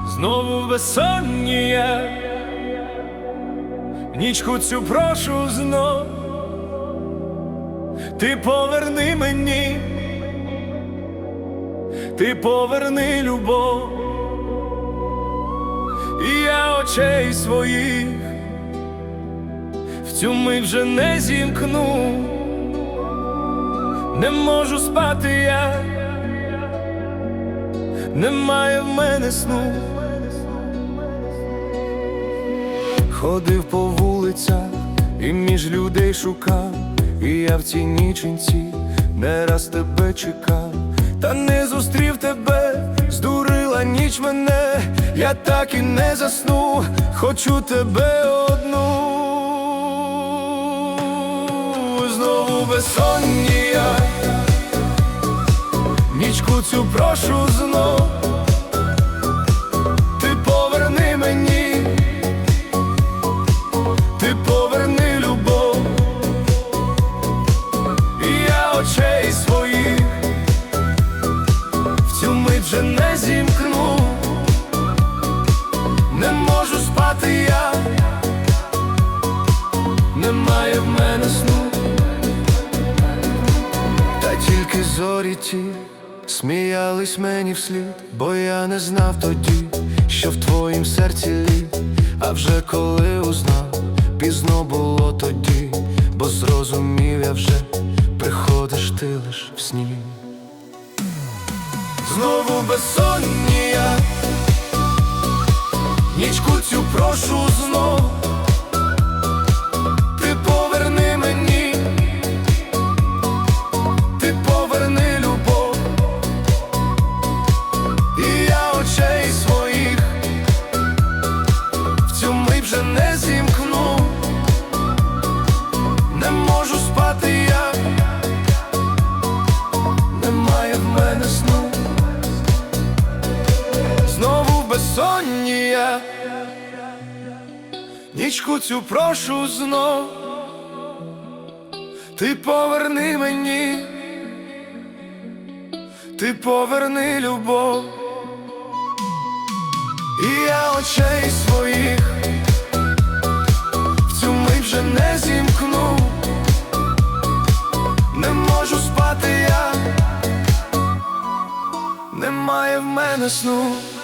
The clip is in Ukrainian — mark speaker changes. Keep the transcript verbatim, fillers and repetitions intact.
Speaker 1: Знову безсоння, нічку цю прошу знов, ти поверни мені, ти поверни любов, і я очей своїх в цю мить вже не зімкну, не можу спати я, немає в мене сну. Ходив по вулицях і між людей шукав, і я в цій ніченці не раз тебе чекав, та не зустрів тебе, здурила ніч мене, я так і не засну, хочу тебе одну. Знову безсоння, нічку цю прошу знов, ти поверни мені, ти поверни любов, і я очей своїх в цю мить вже не зімкну, не можу спати я, немає в мене сну. Та тільки зорі ті сміялись мені вслід, бо я не знав тоді, що в твоїм серці лід. А вже коли узнав, пізно було тоді, бо зрозумів я вже, приходиш ти лиш в сні. Знову безсоння, нічку цю прошу знов, ти поверни мені, ти поверни любов, і я очей своїх в цю мить вже не зімкну, не можу спати я, немає в мене сну. Знову безсоння, нічку цю прошу знов, ти поверни мені, ти поверни любов, і я очей своїх в цю мить вже не зімкну, не можу спати я, немає в мене сну.